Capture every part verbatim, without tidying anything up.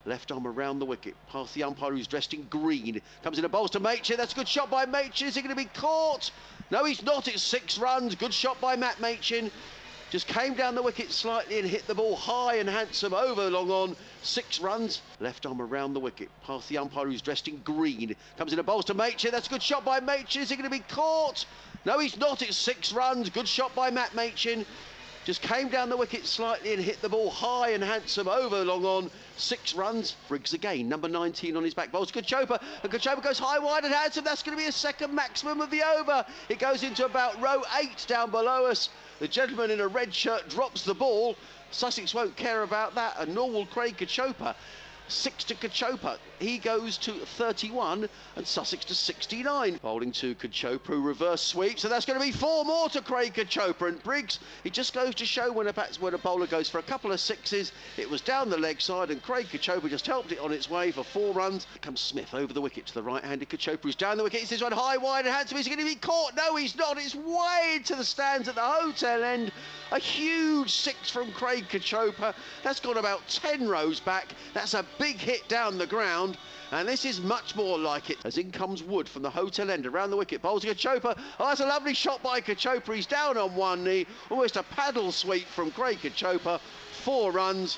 Left arm around the wicket, past the umpire who's dressed in green. Comes in a bowls to Machin. That's a good shot by Machin. Is he going to be caught? No, he's not. It's six runs. Good shot by Matt Machin. Just came down the wicket slightly and hit the ball high and handsome over long on. Six runs. Left arm around the wicket, past the umpire who's dressed in green. Comes in a bowls to Machin. That's a good shot by Machin. Is he going to be caught? No, he's not. It's six runs. Good shot by Matt Machin. Just came down the wicket slightly and hit the ball high and handsome over long on. Six runs. Briggs again, number nineteen on his back. Bowls Kachopa, and Kachopa goes high, wide and handsome. That's going to be a second maximum of the over. It goes into about row eight down below us. The gentleman in a red shirt drops the ball. Sussex won't care about that, and nor will Craig Kachopa. Six to Kachopa. He goes to thirty-one and Sussex to sixty-nine. Bowling to Kachopa, who reverse sweep. So that's going to be four more to Craig Kachopa. And Briggs, it just goes to show when a, when a bowler goes for a couple of sixes, it was down the leg side and Craig Kachopa just helped it on its way for four runs. Comes Smith over the wicket to the right-handed Kachopa, who's down the wicket. It's this one high, wide and handsome. Is he going to be caught? No, he's not. It's way to the stands at the hotel end. A huge six from Craig Kachopa. That's gone about ten rows back. That's a big hit down the ground. And this is much more like it. As in comes Wood from the hotel end around the wicket. Bowls to Kachopa. Oh, that's a lovely shot by Kachopa. He's down on one knee. Almost a paddle sweep from Craig Kachopa. Four runs.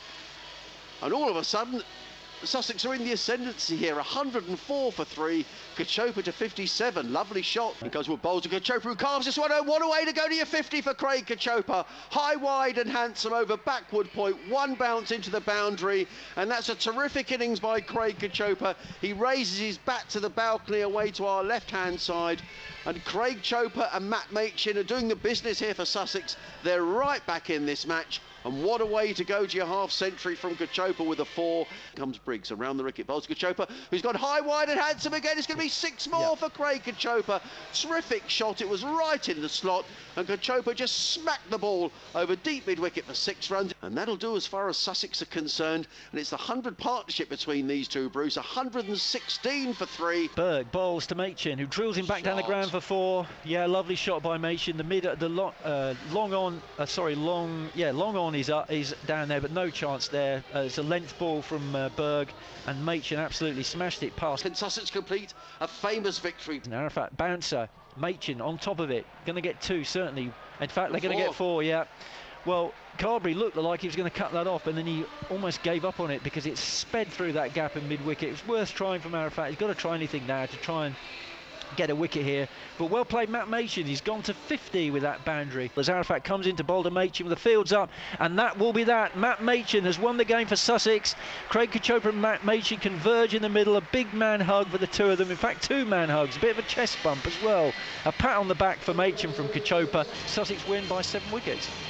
And all of a sudden, Sussex are in the ascendancy here. one hundred and four for three. Kachopa to fifty-seven. Lovely shot. It goes with bowls to Kachopa, who carves this one home. What a way to go to your fifty for Craig Kachopa. High, wide and handsome over backward point. One bounce into the boundary. And that's a terrific innings by Craig Kachopa. He raises his bat to the balcony away to our left-hand side. And Craig Kachopa and Matt Machin are doing the business here for Sussex. They're right back in this match. And what a way to go to your half century from Kachopa with a four. Comes Briggs around the wicket. Bowls Kachopa, who's got high, wide and handsome again. It's going to be six more yeah. for Craig Kachopa. Terrific shot. It was right in the slot. And Kachopa just smacked the ball over deep mid-wicket for six runs. And that'll do as far as Sussex are concerned. And it's the one hundred partnership between these two, Bruce. one hundred and sixteen for three. Berg bowls to Machin, who drills him back shot. down the ground for four. Yeah, lovely shot by Machin. The mid, the long, uh, long on, uh, sorry, long, yeah, long on is up, is down there, but no chance there. Uh, it's a length ball from uh, Berg, and Machin absolutely smashed it past. Can Sussex complete a famous victory? And Arafat bouncer, Machin on top of it, going to get two certainly. In fact, they're going to get four. Yeah. Well, Carberry looked like he was going to cut that off, and then he almost gave up on it because it sped through that gap in mid-wicket. It's worth trying from Arafat. He's got to try anything now to try and get a wicket here. But well played Matt Machin. He's gone to fifty with that boundary. As Arafat comes into bowl to Machin with the fields up, and that will be that. Matt Machin has won the game for Sussex. Craig Kachopa and Matt Machin converge in the middle. A big man hug for the two of them. In fact, two man hugs. A bit of a chest bump as well. A pat on the back for Machin from Kachopa. Sussex win by seven wickets.